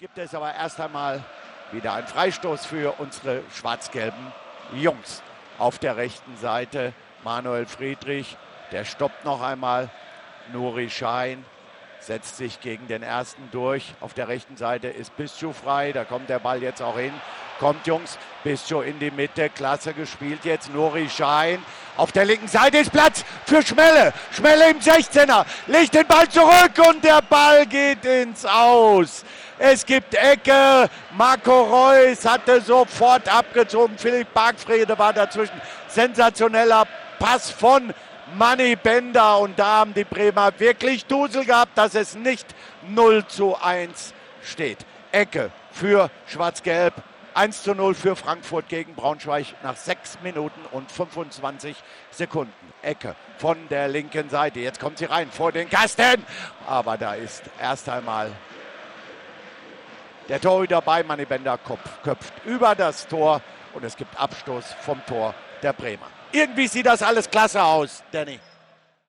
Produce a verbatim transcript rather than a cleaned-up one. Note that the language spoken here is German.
gibt es aber erst einmal wieder einen Freistoß für unsere schwarz-gelben Jungs. Auf der rechten Seite Manuel Friedrich, der stoppt noch einmal. Nuri Sahin setzt sich gegen den ersten durch. Auf der rechten Seite ist Biscu frei, da kommt der Ball jetzt auch hin. Kommt, Jungs, Biscu in die Mitte, klasse gespielt jetzt, Nuri Sahin. Auf der linken Seite ist Platz für Schmelle. Schmelle im sechzehner, legt den Ball zurück und der Ball geht ins Aus. Es gibt Ecke, Marco Reus hatte sofort abgezogen, Philipp Bargfrede war dazwischen. Sensationeller Pass von Manny Bender und da haben die Bremer wirklich Dusel gehabt, dass es nicht null zu eins steht. Ecke für Schwarz-Gelb, eins zu null für Frankfurt gegen Braunschweig nach sechs Minuten und fünfundzwanzig Sekunden. Ecke von der linken Seite, jetzt kommt sie rein vor den Kasten, aber da ist erst einmal der Torhüter bei Manny Bender, Kopf, köpft über das Tor und es gibt Abstoß vom Tor der Bremer. Irgendwie sieht das alles klasse aus, Danny.